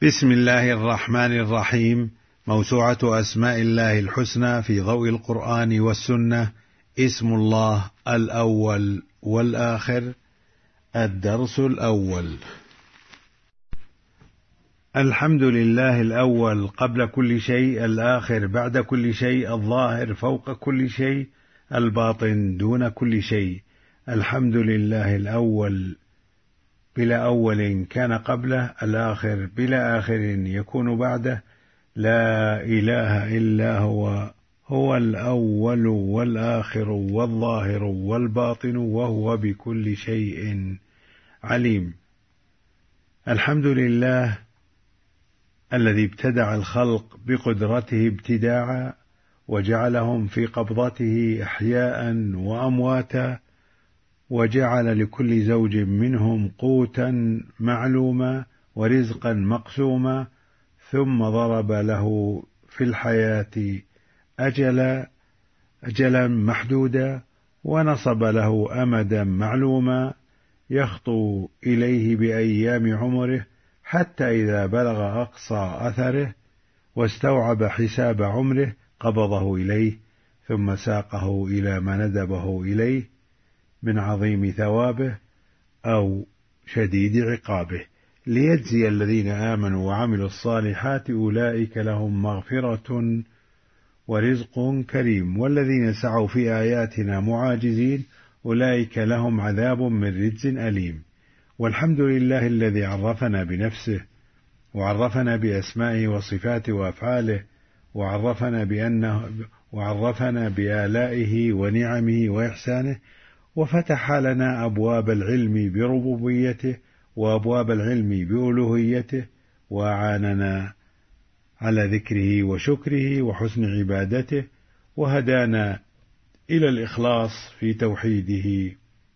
بسم الله الرحمن الرحيم. موسوعة أسماء الله الحسنى في ضوء القرآن والسنة. اسم الله الأول والآخر. الدرس الأول. الحمد لله الأول قبل كل شيء، الآخر بعد كل شيء، الظاهر فوق كل شيء، الباطن دون كل شيء. الحمد لله الأول بلا أول كان قبله، الآخر بلا آخر يكون بعده، لا إله إلا هو الأول والآخر والظاهر والباطن وهو بكل شيء عليم. الحمد لله الذي ابتدع الخلق بقدرته ابتداعا، وجعلهم في قبضته أحياء وأمواتا، وجعل لكل زوج منهم قوتا معلوما ورزقا مقسوما، ثم ضرب له في الحياة أجلا محدودا، ونصب له أمدا معلوما يخطو إليه بأيام عمره، حتى إذا بلغ أقصى أثره واستوعب حساب عمره قبضه إليه، ثم ساقه إلى ما ندبه إليه من عظيم ثوابه أو شديد عقابه، ليجزي الذين آمنوا وعملوا الصالحات أولئك لهم مغفرة ورزق كريم، والذين سعوا في آياتنا معاجزين أولئك لهم عذاب من رجز أليم. والحمد لله الذي عرفنا بنفسه، وعرفنا بأسمائه وصفاته وأفعاله، وعرفنا بآلائه ونعمه وإحسانه، وفتح لنا أبواب العلم بربوبيته وأبواب العلم بألوهيته، وأعاننا على ذكره وشكره وحسن عبادته، وهدانا إلى الإخلاص في توحيده،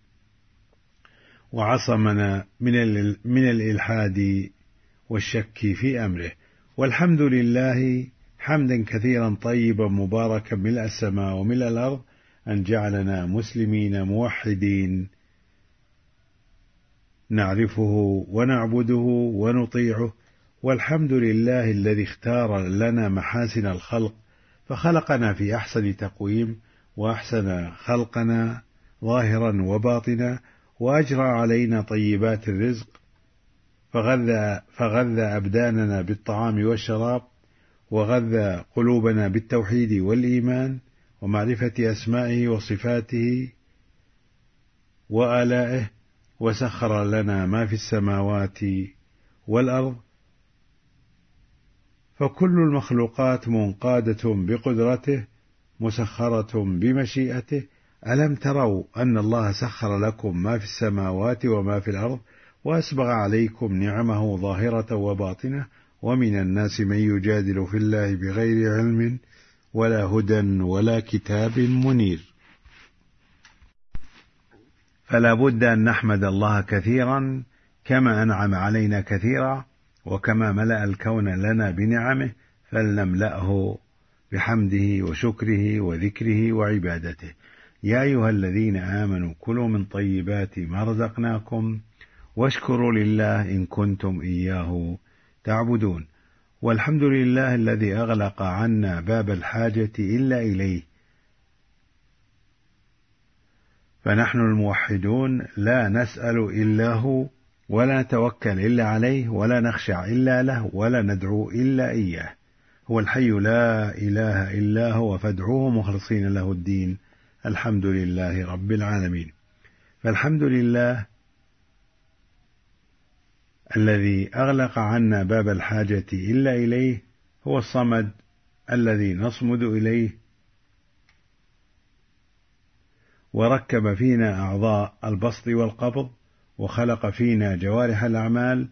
وعصمنا من الإلحاد والشك في أمره. والحمد لله حمدا كثيرا طيبا مباركا ملء السماء وملء الأرض، أن جعلنا مسلمين موحدين نعرفه ونعبده ونطيعه. والحمد لله الذي اختار لنا محاسن الخلق، فخلقنا في أحسن تقويم، وأحسن خلقنا ظاهرا وباطنا، وأجرى علينا طيبات الرزق، فغذى أبداننا بالطعام والشراب، وغذى قلوبنا بالتوحيد والإيمان ومعرفة أسمائه وصفاته وآلائه، وسخر لنا ما في السماوات والأرض، فكل المخلوقات منقادة بقدرته مسخرة بمشيئته. ألم تروا أن الله سخر لكم ما في السماوات وما في الأرض، وأسبغ عليكم نعمه ظاهرة وباطنة، ومن الناس من يجادل في الله بغير علم ولا هدى ولا كتاب منير. فلا بد أن نحمد الله كثيرا كما أنعم علينا كثيرا، وكما ملأ الكون لنا بنعمه، فلنملأه بحمده وشكره وذكره وعبادته. يا أيها الذين آمنوا كلوا من طيبات ما رزقناكم واشكروا لله إن كنتم إياه تعبدون. والحمد لله الذي أغلق عنا باب الحاجة إلا إليه، فنحن الموحدون لا نسأل إلا هو، ولا نتوكل إلا عليه، ولا نخشع إلا له، ولا ندعو إلا إياه. هو الحي لا إله إلا هو، فادعوه مخلصين له الدين. الحمد لله رب العالمين. فالحمد لله الذي أغلق عنا باب الحاجة إلا إليه، هو الصمد الذي نصمد إليه، وركب فينا أعضاء البسط والقبض، وخلق فينا جوارح الأعمال،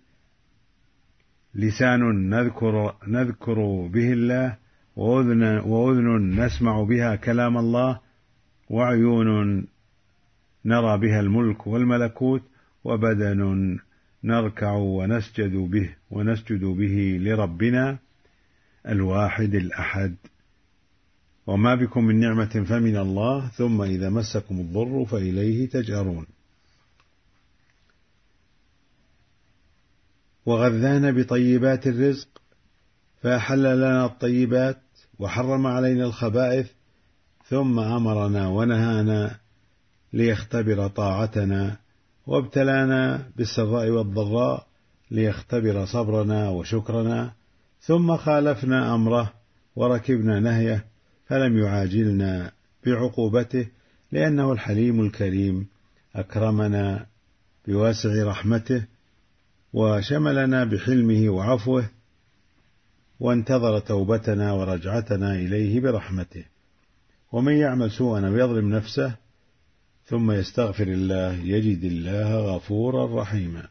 لسان نذكر به الله، وأذن نسمع بها كلام الله، وعيون نرى بها الملك والملكوت، وبدن نركع ونسجد به لربنا الواحد الأحد. وما بكم من نعمة فمن الله، ثم إذا مسكم الضر فإليه تجأرون. وغذانا بطيبات الرزق، فأحل لنا الطيبات وحرم علينا الخبائث، ثم أمرنا ونهانا ليختبر طاعتنا، وابتلانا بالسراء والضراء ليختبر صبرنا وشكرنا، ثم خالفنا أمره وركبنا نهيه، فلم يعاجلنا بعقوبته، لأنه الحليم الكريم، أكرمنا بواسع رحمته وشملنا بحلمه وعفوه، وانتظر توبتنا ورجعتنا إليه برحمته. ومن يعمل سوءا أو يظلم نفسه ثم يستغفر الله يجد الله غفورا رحيما.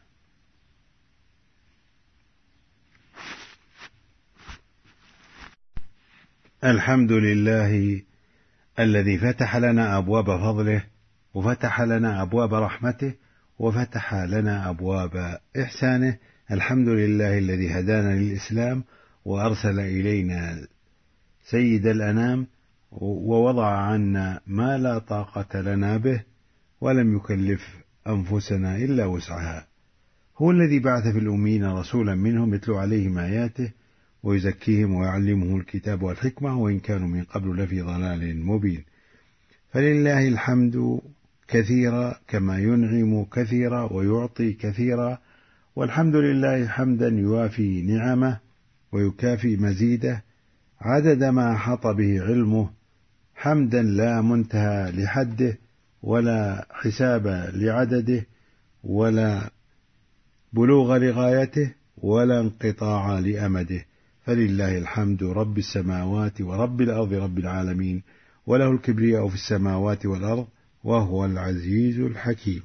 الحمد لله الذي فتح لنا أبواب فضله، وفتح لنا أبواب رحمته، وفتح لنا أبواب إحسانه. الحمد لله الذي هدانا للإسلام وأرسل إلينا سيد الأنام، ووضع عنا ما لا طاقة لنا به، ولم يكلف أنفسنا إلا وسعها. هو الذي بعث في الأمين رسولا منهم يتلو عليهم آياته ويزكيهم ويعلمهم الكتاب والحكمة، وإن كانوا من قبل لفي ضلال مبين. فلله الحمد كثيرا كما ينعم كثيرا ويعطي كثيرا، والحمد لله حمدا يوافي نعمه ويكافي مزيده، عدد ما أحاط به علمه، حمدا لا منتهى لحده ولا حساب لعدده ولا بلوغ لغايته ولا انقطاع لأمده. فلله الحمد رب السماوات ورب الأرض رب العالمين، وله الكبرياء في السماوات والأرض، وهو العزيز الحكيم.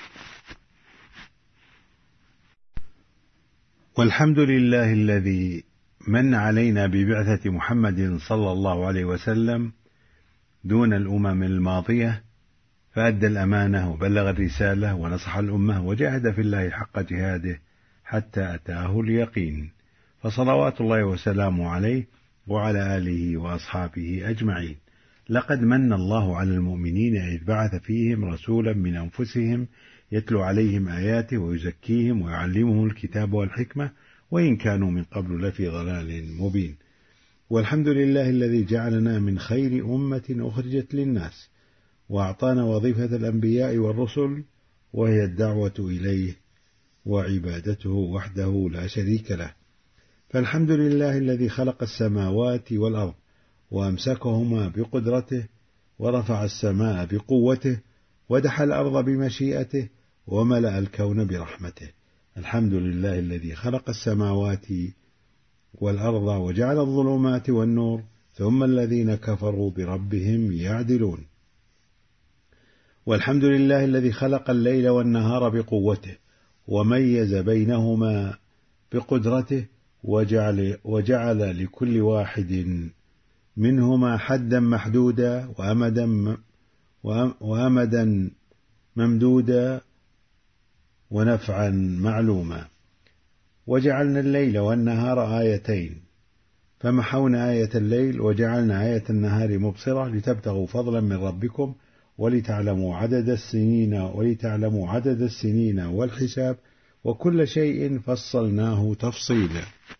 والحمد لله الذي من علينا ببعثة محمد صلى الله عليه وسلم دون الأمم الماضية، فأدى الأمانة وبلغ الرسالة ونصح الأمة وجاهد في الله حق جهاده حتى أتاه اليقين، فصلوات الله وسلامه عليه وعلى آله وأصحابه أجمعين. لقد من الله على المؤمنين إذ بعث فيهم رسولا من أنفسهم يتلو عليهم آياته ويزكيهم ويعلمهم الكتاب والحكمة، وإن كانوا من قبل لفي ضلال مبين. والحمد لله الذي جعلنا من خير أمة أخرجت للناس، وأعطانا وظيفة الأنبياء والرسل، وهي الدعوة إليه وعبادته وحده لا شريك له. فالحمد لله الذي خلق السماوات والأرض وأمسكهما بقدرته، ورفع السماء بقوته، ودحى الأرض بمشيئته، وملأ الكون برحمته. الحمد لله الذي خلق السماوات والأرض وجعل الظلمات والنور، ثم الذين كفروا بربهم يعدلون. والحمد لله الذي خلق الليل والنهار بقوته، وميز بينهما بقدرته، وجعل لكل واحد منهما حدا محدودا وأمدا ممدودا ونفعا معلوما. وجعلنا الليل والنهار آيتين، فمحونا آية الليل وجعلنا آية النهار مبصرة، لتبتغوا فضلا من ربكم ولتعلموا عدد السنين والحساب، وكل شيء فصلناه تفصيلا.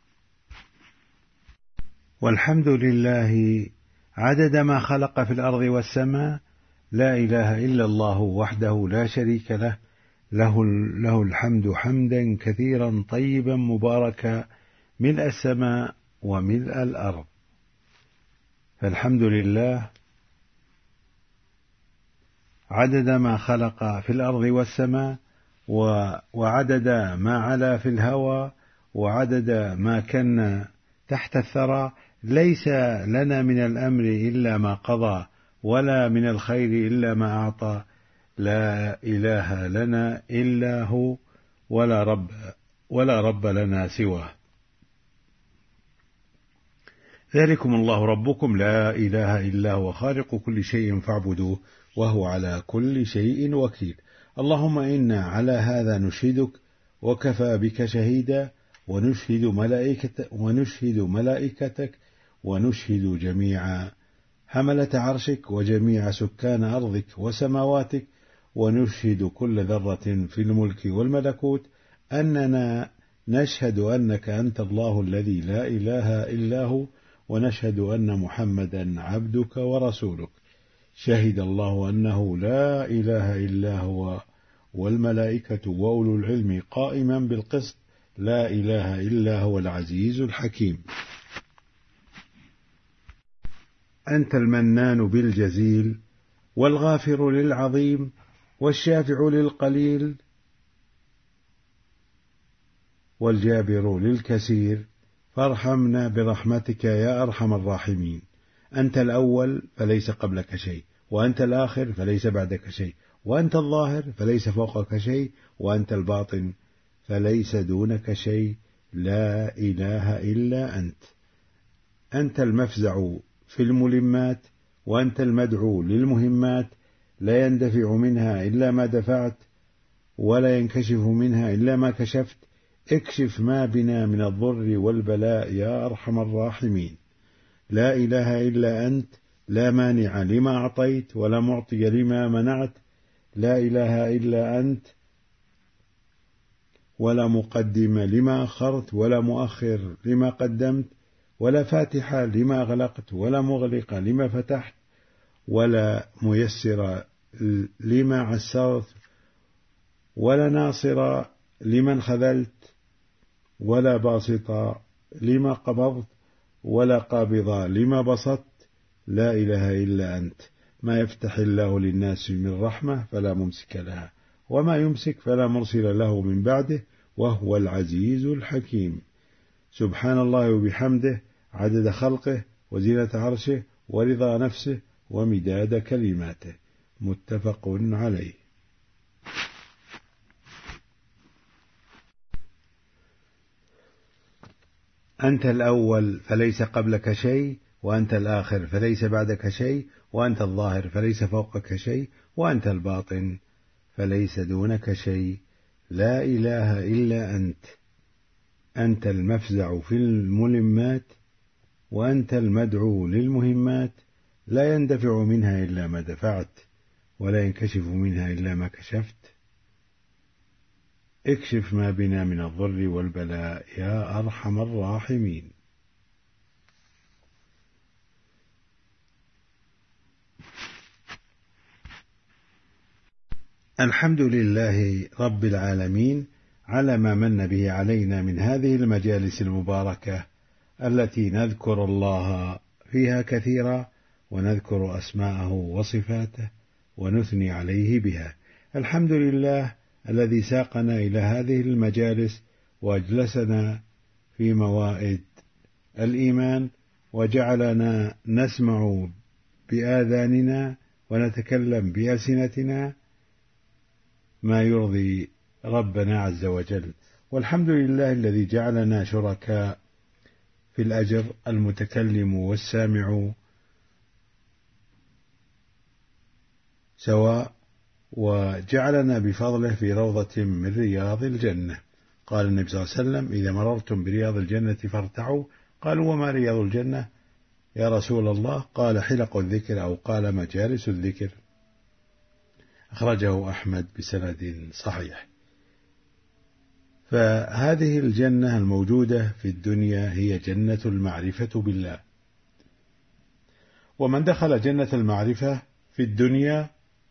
والحمد لله عدد ما خلق في الأرض والسماء، لا إله إلا الله وحده لا شريك له، له الحمد حمدا كثيرا طيبا مباركا ملء السماء وملء الأرض. فالحمد لله عدد ما خلق في الأرض والسماء، وعدد ما علا في الهوى، وعدد ما كان تحت الثرى. ليس لنا من الأمر إلا ما قضى، ولا من الخير إلا ما أعطى. لا إله لنا إلا هو، ولا رب لنا سواه. ذلكم الله ربكم لا إله إلا هو خالق كل شيء فاعبدوه وهو على كل شيء وكيل. اللهم إنا على هذا نشهدك وكفى بك شهيدا، ونشهد ملائكتك ونشهد جميع حملة عرشك وجميع سكان أرضك وسماواتك، ونشهد كل ذرة في الملك والملكوت أننا نشهد أنك أنت الله الذي لا إله إلا هو، ونشهد أن محمدا عبدك ورسولك. شهد الله أنه لا إله إلا هو والملائكة وأولو العلم قائما بالقسط، لا إله إلا هو العزيز الحكيم. أنت المنان بالجزيل، والغافر للعظيم، والشافع للقليل، والجابر للكثير، فارحمنا برحمتك يا أرحم الراحمين. أنت الأول فليس قبلك شيء، وأنت الآخر فليس بعدك شيء، وأنت الظاهر فليس فوقك شيء، وأنت الباطن فليس دونك شيء، لا إله إلا أنت. أنت المفزع في الملمات، وأنت المدعو للمهمات، لا يندفع منها إلا ما دفعت، ولا ينكشف منها إلا ما كشفت. اكشف ما بنا من الضر والبلاء يا أرحم الراحمين. لا إله إلا أنت، لا مانع لما أعطيت ولا معطي لما منعت. لا إله إلا أنت، ولا مقدم لما أخرت ولا مؤخر لما قدمت، ولا فاتح لما غلقت ولا مغلق لما فتحت، ولا ميسر لما عسرت، ولا ناصر لمن خذلت، ولا باسط لما قبضت، ولا قابض لما بسطت. لا إله إلا أنت. ما يفتح الله للناس من رحمة فلا ممسك لها، وما يمسك فلا مرسل له من بعده، وهو العزيز الحكيم. سبحان الله وبحمده، عدد خلقه وزينة عرشه ورضا نفسه ومداد كلماته. متفق عليه. أنت الأول فليس قبلك شيء، وأنت الآخر فليس بعدك شيء، وأنت الظاهر فليس فوقك شيء، وأنت الباطن فليس دونك شيء، لا إله إلا أنت. أنت المفزع في الملمات، وأنت المدعو للمهمات، لا يندفع منها إلا ما دفعت، ولا ينكشف منها إلا ما كشفت. اكشف ما بنا من الضر والبلاء يا أرحم الراحمين. الحمد لله رب العالمين على ما من به علينا من هذه المجالس المباركة التي نذكر الله فيها كثيرا، ونذكر أسماءه وصفاته ونثني عليه بها. الحمد لله الذي ساقنا إلى هذه المجالس وأجلسنا في موائد الإيمان، وجعلنا نسمع بآذاننا ونتكلم بألسنتنا ما يرضي ربنا عز وجل. والحمد لله الذي جعلنا شركاء في الأجر، المتكلم والسامع سواء، وجعلنا بفضله في روضة من رياض الجنة. قال النبي صلى الله عليه وسلم: إذا مررتم برياض الجنة فارتعوا. قالوا: وما رياض الجنة يا رسول الله؟ قال: حلق الذكر، أو قال: مجالس الذكر. أخرجه أحمد بسند صحيح. فهذه الجنة الموجودة في الدنيا هي جنة المعرفة بالله، ومن دخل جنة المعرفة في الدنيا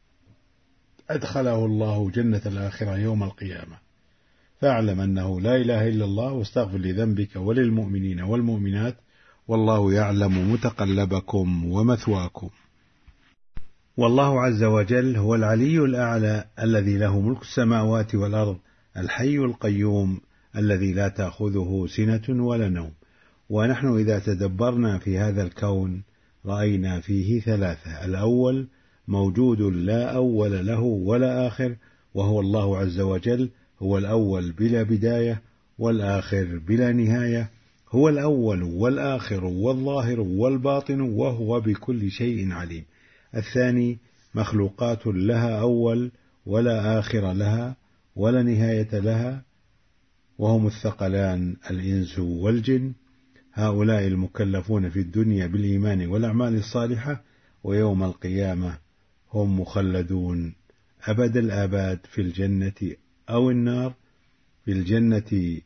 أدخله الله جنة الآخرة يوم القيامة. فاعلم أنه لا إله إلا الله، واستغفر لذنبك وللمؤمنين والمؤمنات، والله يعلم متقلبكم ومثواكم. والله عز وجل هو العلي الأعلى الذي له ملك السماوات والأرض، الحي القيوم الذي لا تأخذه سنة ولا نوم. ونحن إذا تدبرنا في هذا الكون رأينا فيه ثلاثة: الأول موجود لا أول له ولا آخر، وهو الله عز وجل، هو الأول بلا بداية والآخر بلا نهاية، هو الأول والآخر والظاهر والباطن، وهو بكل شيء عليم. الثاني مخلوقات لها أول ولا آخر لها ولا نهاية لها، وهم الثقلان الإنس والجن، هؤلاء المكلفون في الدنيا بالإيمان والأعمال الصالحة، ويوم القيامة هم مخلدون أبد الآباد في الجنة أو النار. في الجنة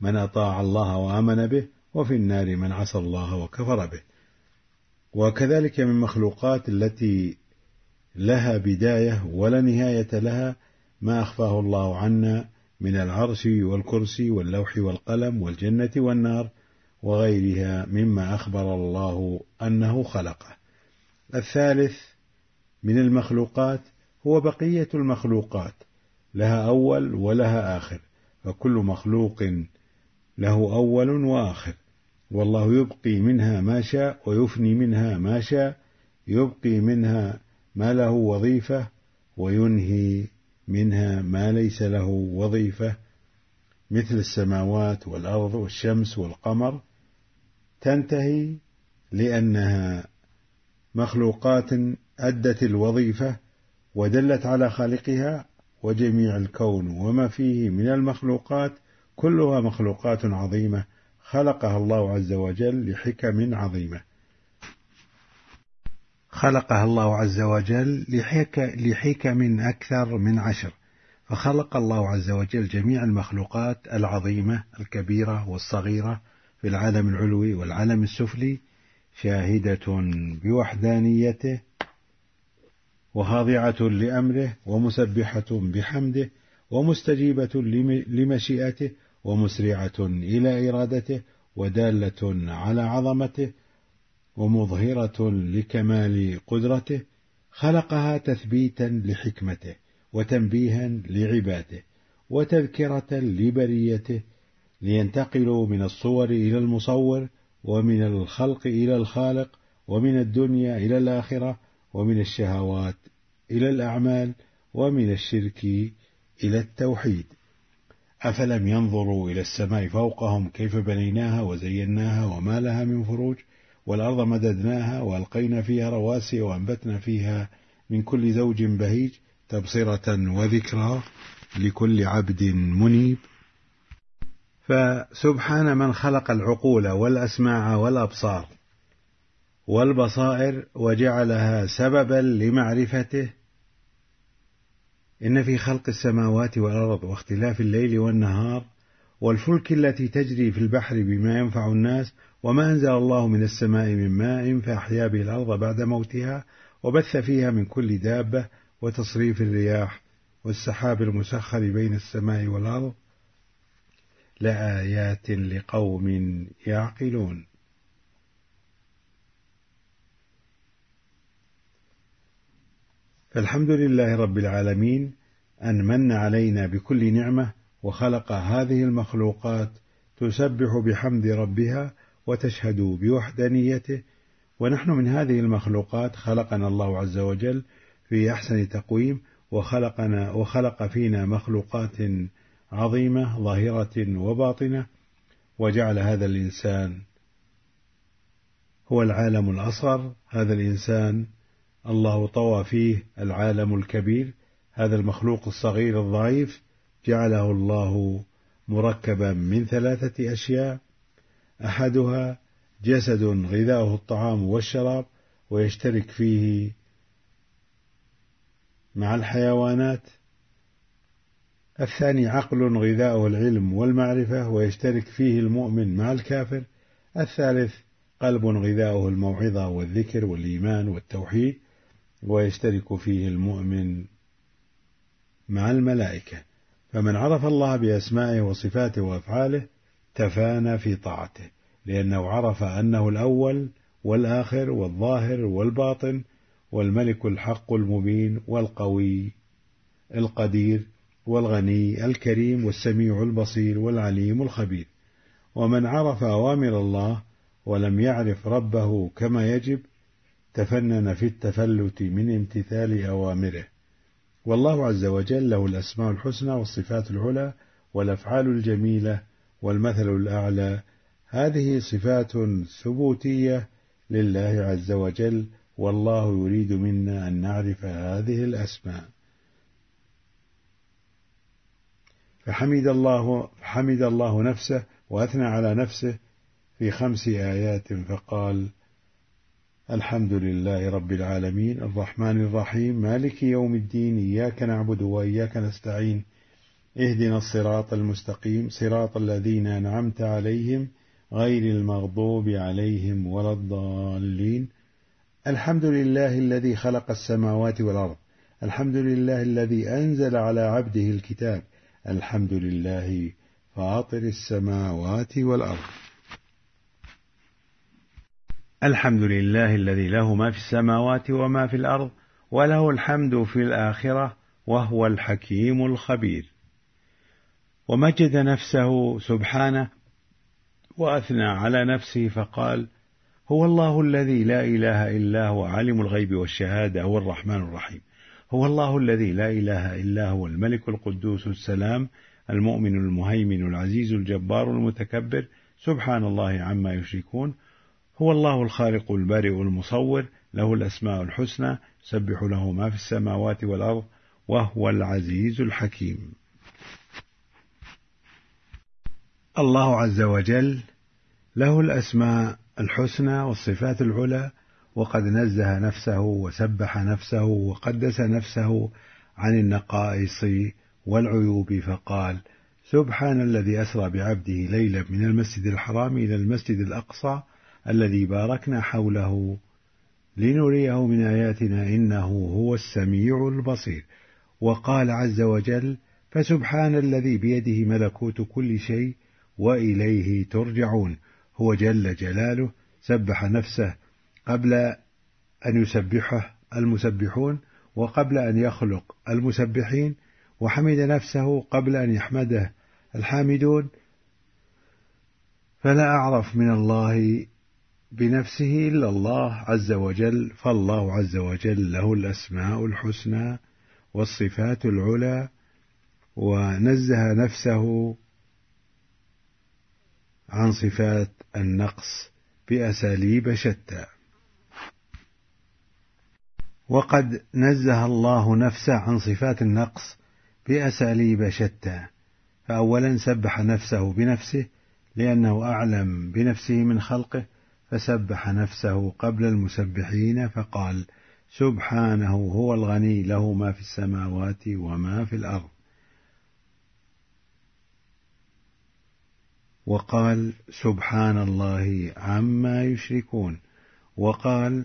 من أطاع الله وآمن به، وفي النار من عصى الله وكفر به. وكذلك من مخلوقات التي لها بداية ولا نهاية لها ما أخفاه الله عنا من العرش والكرسي واللوح والقلم والجنة والنار وغيرها مما أخبر الله أنه خلقه. الثالث من المخلوقات هو بقية المخلوقات، لها أول ولها آخر، فكل مخلوق له أول وآخر، والله يبقي منها ما شاء ويفني منها ما شاء، يبقي منها ما له وظيفة وينهي منها ما ليس له وظيفة، مثل السماوات والأرض والشمس والقمر، تنتهي لأنها مخلوقات أدت الوظيفة ودلت على خالقها. وجميع الكون وما فيه من المخلوقات كلها مخلوقات عظيمة خلقها الله عز وجل لحكم عظيمة، خلقها الله عز وجل لحكم أكثر من 10. فخلق الله عز وجل جميع المخلوقات العظيمة الكبيرة والصغيرة في العالم العلوي والعالم السفلي شاهدة بوحدانيته وخاضعة لأمره ومسبحة بحمده ومستجيبة لمشيئته ومسرعة إلى إرادته ودالة على عظمته ومظهرة لكمال قدرته. خلقها تثبيتا لحكمته وتنبيها لعباده وتذكرة لبريته، لينتقلوا من الصور إلى المصور، ومن الخلق إلى الخالق، ومن الدنيا إلى الآخرة، ومن الشهوات إلى الأعمال، ومن الشرك إلى التوحيد. أفلم ينظروا إلى السماء فوقهم كيف بنيناها وزيناها وما لها من فروج، والأرض مددناها وألقينا فيها رواسي وأنبتنا فيها من كل زوج بهيج، تبصرة وذكرى لكل عبد منيب. فسبحان من خلق العقول والأسماع والأبصار والبصائر وجعلها سببا لمعرفته. إن في خلق السماوات والأرض واختلاف الليل والنهار والفلك التي تجري في البحر بما ينفع الناس وما أنزل الله من السماء من ماء فأحيا به الأرض بعد موتها وبث فيها من كل دابة وتصريف الرياح والسحاب المسخر بين السماء والأرض لآيات لقوم يعقلون. فالحمد لله رب العالمين أن من علينا بكل نعمة وخلق هذه المخلوقات تسبح بحمد ربها وتشهد بوحدانيته. ونحن من هذه المخلوقات خلقنا الله عز وجل في أحسن تقويم، وخلق فينا مخلوقات عظيمة ظاهرة وباطنة، وجعل هذا الإنسان هو العالم الأصغر. هذا الإنسان الله طوى فيه العالم الكبير. هذا المخلوق الصغير الضعيف جعله الله مركبا من 3 أشياء: أحدها جسد غذاؤه الطعام والشراب ويشترك فيه مع الحيوانات. الثاني عقل غذاؤه العلم والمعرفة ويشترك فيه المؤمن مع الكافر. الثالث قلب غذاؤه الموعظة والذكر والإيمان والتوحيد ويشترك فيه المؤمن مع الملائكة. فمن عرف الله بأسمائه وصفاته وأفعاله تفانى في طاعته، لأنه عرف أنه الأول والآخر والظاهر والباطن والملك الحق المبين والقوي القدير والغني الكريم والسميع البصير والعليم الخبير. ومن عرف أوامر الله ولم يعرف ربه كما يجب تفنن في التفلت من امتثال أوامره. والله عز وجل له الأسماء الحسنى والصفات العلى والأفعال الجميلة والمثل الأعلى. هذه صفات ثبوتية لله عز وجل، والله يريد منا أن نعرف هذه الأسماء. فحمد الله نفسه وأثنى على نفسه في 5 آيات فقال: الحمد لله رب العالمين الرحمن الرحيم مالك يوم الدين إياك نعبد وإياك نستعين اهدنا الصراط المستقيم صراط الذين أنعمت عليهم غير المغضوب عليهم ولا الضالين. الحمد لله الذي خلق السماوات والأرض، الحمد لله الذي أنزل على عبده الكتاب، الحمد لله فاطر السماوات والأرض. الحمد لله الذي له ما في السماوات وما في الأرض، وله الحمد في الآخرة، وهو الحكيم الخبير. ومجد نفسه سبحانه وأثنى على نفسه فقال: هو الله الذي لا إله إلا هو عالم الغيب والشهادة، هو الرحمن الرحيم. هو الله الذي لا إله إلا هو الملك القدوس السلام المؤمن المهيمن العزيز الجبار المتكبر، سبحان الله عما يشركون. هو الله الخالق البارئ المصور، له الأسماء الحسنى، يسبح له ما في السماوات والأرض، وهو العزيز الحكيم. الله عز وجل له الأسماء الحسنى والصفات العلى، وقد نزه نفسه وسبح نفسه وقدس نفسه عن النقائص والعيوب، فقال: سبحان الذي أسرى بعبده ليلا من المسجد الحرام إلى المسجد الأقصى الذي باركنا حوله لنريه من آياتنا إنه هو السميع البصير. وقال عز وجل: فسبحان الذي بيده ملكوت كل شيء وإليه ترجعون. هو جل جلاله سبح نفسه قبل أن يسبحه المسبحون، وقبل أن يخلق المسبحين، وحمد نفسه قبل أن يحمده الحامدون. فلا أعرف من الله بنفسه إلا الله عز وجل، فالله عز وجل له الأسماء الحسنى والصفات العلى، ونزه نفسه عن صفات النقص بأساليب شتى. وقد نزه الله نفسه عن صفات النقص بأساليب شتى. فأولا سبح نفسه بنفسه لأنه أعلم بنفسه من خلقه، فسبح نفسه قبل المسبحين فقال: سبحانه هو الغني له ما في السماوات وما في الأرض. وقال: سبحان الله عما يشركون. وقال: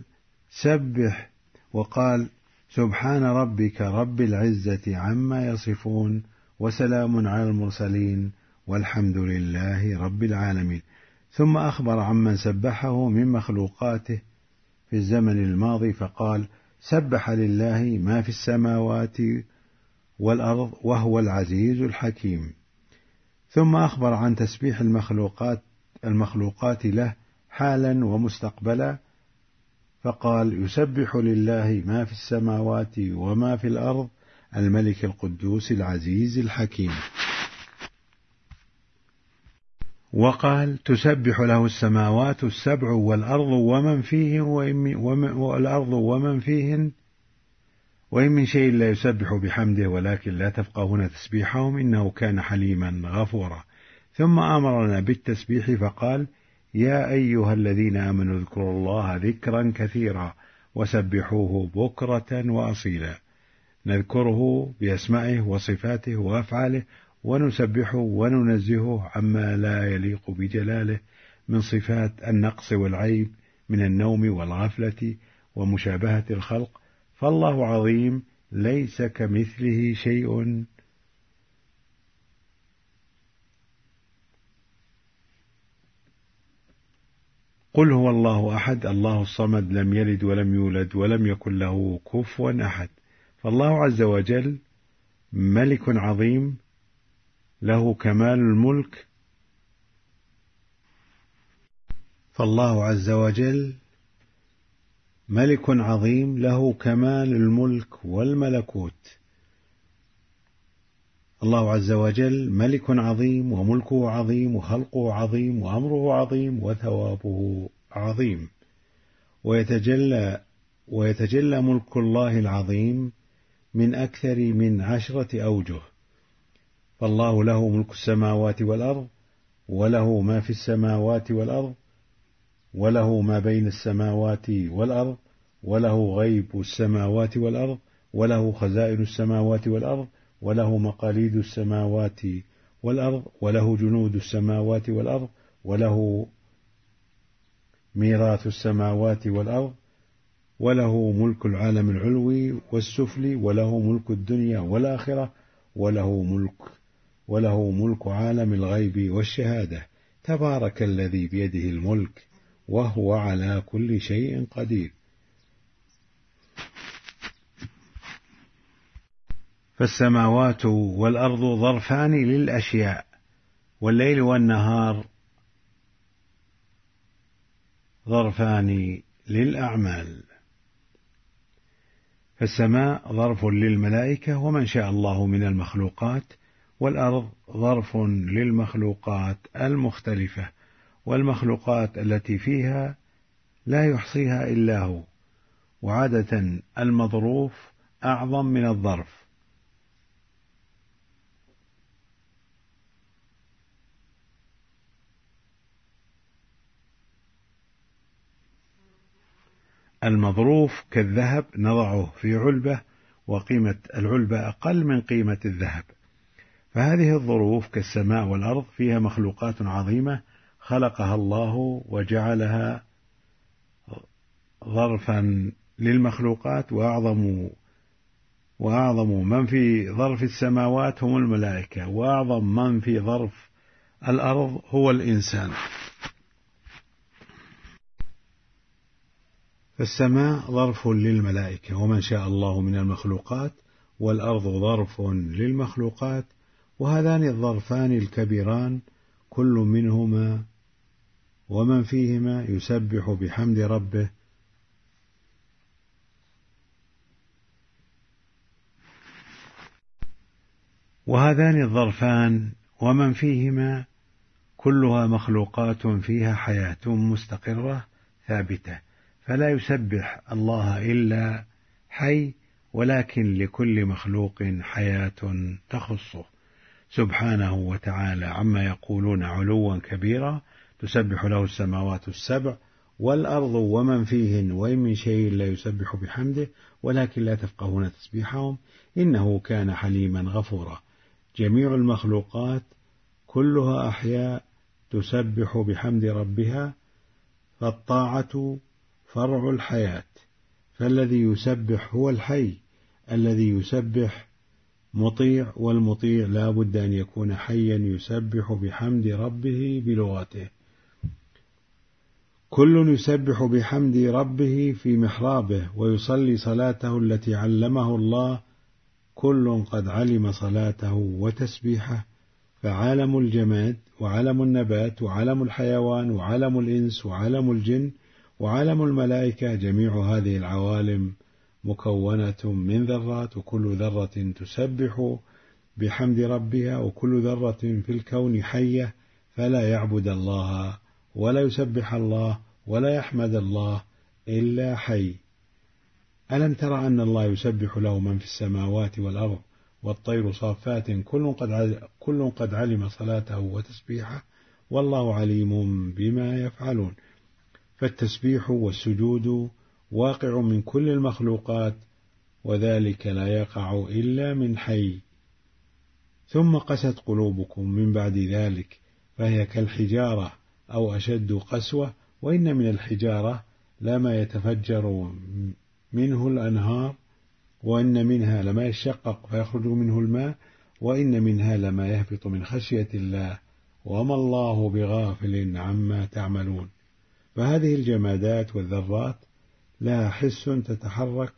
سبحان ربك رب العزة عما يصفون، وسلام على المرسلين، والحمد لله رب العالمين. ثم أخبر عمن سبحه من مخلوقاته في الزمن الماضي فقال: سبح لله ما في السماوات والأرض وهو العزيز الحكيم. ثم أخبر عن تسبيح المخلوقات له حالا ومستقبلا فقال: يسبح لله ما في السماوات وما في الأرض الملك القدوس العزيز الحكيم. وقال: تسبح له السماوات السبع والأرض ومن فيهن وإن من شيء لا يسبح بحمده ولكن لا تفقهون تسبيحهم إنه كان حليما غفورا. ثم أمرنا بالتسبيح فقال: يا أيها الذين آمنوا اذكروا الله ذكرا كثيرا وسبحوه بكرة وأصيلا. نذكره بأسمائه وصفاته وأفعاله، ونسبحه وننزهه عما لا يليق بجلاله من صفات النقص والعيب من النوم والغفلة ومشابهة الخلق، فالله عظيم ليس كمثله شيء. قل هو الله أحد الله الصمد لم يلد ولم يولد ولم يكن له كفوا أحد. فالله عز وجل ملك عظيم له كمال الملك، فالله عز وجل ملك عظيم له كمال الملك والملكوت. الله عز وجل ملك عظيم وملكه عظيم وخلقه عظيم وأمره عظيم وثوابه عظيم. ويتجلى ملك الله العظيم من أكثر من 10 أوجه. فالله له ملك السماوات والأرض، وله ما في السماوات والأرض، وله ما بين السماوات والأرض، وله غيب السماوات والأرض، وله خزائن السماوات والأرض، وله مقاليد السماوات والأرض، وله جنود السماوات والأرض، وله ميراث السماوات والأرض، وله ملك العالم العلوي والسفلي، وله ملك الدنيا والآخرة، وله ملك عالم الغيب والشهادة. تبارك الذي بيده الملك وهو على كل شيء قدير. فالسماوات والأرض ظرفان للأشياء، والليل والنهار ظرفان للأعمال. فالسماء ظرف للملائكة ومن شاء الله من المخلوقات، والأرض ظرف للمخلوقات المختلفة، والمخلوقات التي فيها لا يحصيها إلا هو، وعادة المظروف أعظم من الظرف. المظروف كالذهب نضعه في علبة، وقيمة العلبة أقل من قيمة الذهب. فهذه الظروف كالسماء والأرض فيها مخلوقات عظيمة خلقها الله وجعلها ظرفا للمخلوقات، وأعظم من في ظرف السماوات هم الملائكة، وأعظم من في ظرف الأرض هو الإنسان. فالسماء ظرف للملائكة ومن شاء الله من المخلوقات، والأرض ظرف للمخلوقات، وهذان الظرفان الكبيران كل منهما ومن فيهما يسبح بحمد ربه وهذان الظرفان ومن فيهما كلها مخلوقات فيها حياة مستقرة ثابتة، فلا يسبح الله إلا حي، ولكن لكل مخلوق حياة تخصه سبحانه وتعالى عما يقولون علوا كبيرا. تسبح له السماوات السبع والأرض ومن فيهن، وإن من شيء لا يسبح بحمده ولكن لا تفقهون تسبيحهم إنه كان حليما غفورا. جميع المخلوقات كلها أحياء تسبح بحمد ربها، فالطاعة فرع الحياة، فالذي يسبح هو الحي، الذي يسبح مطيع، والمطيع لا بد أن يكون حيا يسبح بحمد ربه بلغته. كل يسبح بحمد ربه في محرابه ويصلي صلاته التي علمه الله، كل قد علم صلاته وتسبيحه. فعالم الجماد وعالم النبات وعالم الحيوان وعالم الإنس وعالم الجن وعالم الملائكة، جميع هذه العوالم مكونة من ذرات، وكل ذرة تسبح بحمد ربها، وكل ذرة في الكون حية، فلا يعبد الله ولا يسبح الله ولا يحمد الله إلا حي. ألم تر أن الله يسبح له من في السماوات والأرض والطير صافات كل قد علم صلاته وتسبيحه والله عليم بما يفعلون. فالتسبيح والسجود واقع من كل المخلوقات، وذلك لا يقع إلا من حي. ثم قست قلوبكم من بعد ذلك فهي كالحجارة أو أشد قسوة، وإن من الحجارة لما يتفجر منه الأنهار، وإن منها لما يشقق فيخرج منه الماء، وإن منها لما يهبط من خشية الله وما الله بغافل عما تعملون. فهذه الجمادات والذرات لها حس تتحرك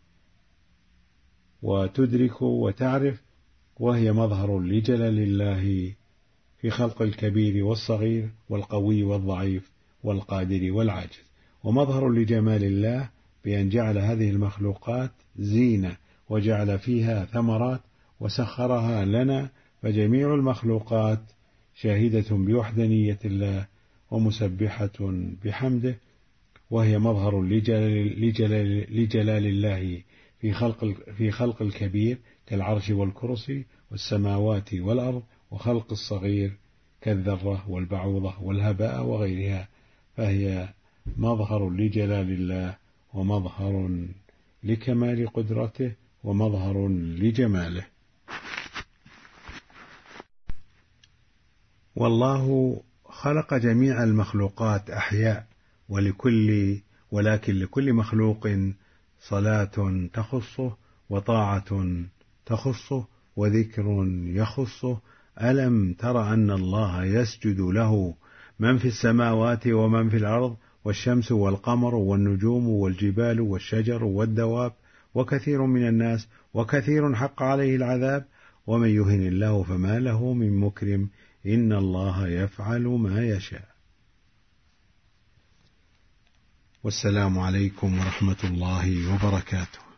وتدرك وتعرف، وهي مظهر لجلال الله في خلق الكبير والصغير والقوي والضعيف والقادر والعاجز، ومظهر لجمال الله بأن جعل هذه المخلوقات زينة وجعل فيها ثمرات وسخرها لنا، فجميع المخلوقات شاهدة بوحدانية الله ومسبحة بحمده، وهي مظهر لجلال الله في خلق الكبير كالعرش والكرسي والسماوات والأرض، وخلق الصغير كالذرة والبعوضة والهباء وغيرها، فهي مظهر لجلال الله ومظهر لكمال قدرته ومظهر لجماله. والله خلق جميع المخلوقات أحياء، ولكن لكل مخلوق صلاة تخصه، وطاعة تخصه، وذكر يخصه. ألم تر أن الله يسجد له من في السماوات ومن في الأرض، والشمس والقمر والنجوم والجبال والشجر والدواب، وكثير من الناس، وكثير حق عليه العذاب، ومن يهن الله فما له من مكرم، إن الله يفعل ما يشاء. والسلام عليكم ورحمة الله وبركاته.